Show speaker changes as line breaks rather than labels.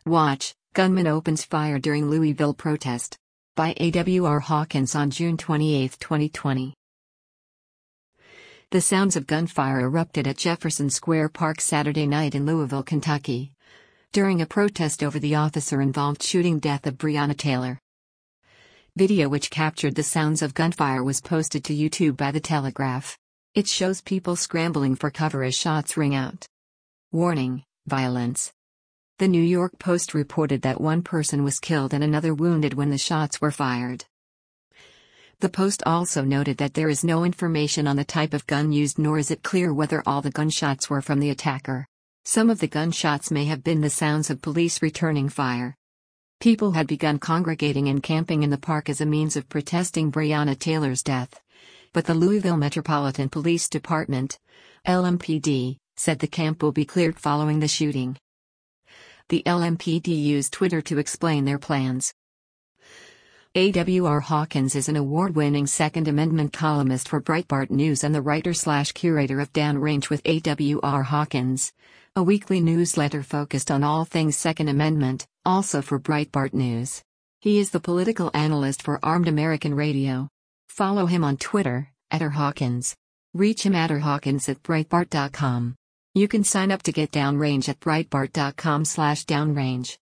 Watch, gunman opens fire during Louisville protest. By A.W.R. Hawkins on June 28, 2020. The sounds of gunfire erupted at Jefferson Square Park Saturday night in Louisville, Kentucky, during a protest over the officer-involved shooting death of Breonna Taylor. Video which captured the sounds of gunfire was posted to YouTube by The Telegraph. It shows people scrambling for cover as shots ring out. Warning: violence. The New York Post reported that one person was killed and another wounded when the shots were fired. The Post also noted that there is no information on the type of gun used, nor is it clear whether all the gunshots were from the attacker. Some of the gunshots may have been the sounds of police returning fire. People had begun congregating and camping in the park as a means of protesting Breonna Taylor's death. But the Louisville Metropolitan Police Department, LMPD, said the camp will be cleared following the shooting. The LMPD used Twitter to explain their plans. A.W.R. Hawkins is an award-winning Second Amendment columnist for Breitbart News and the writer/curator of Downrange with A.W.R. Hawkins, a weekly newsletter focused on all things Second Amendment, also for Breitbart News. He is the political analyst for Armed American Radio. Follow him on Twitter, @RHawkins. Reach him at rhawkins@breitbart.com. You can sign up to get Downrange at breitbart.com/downrange.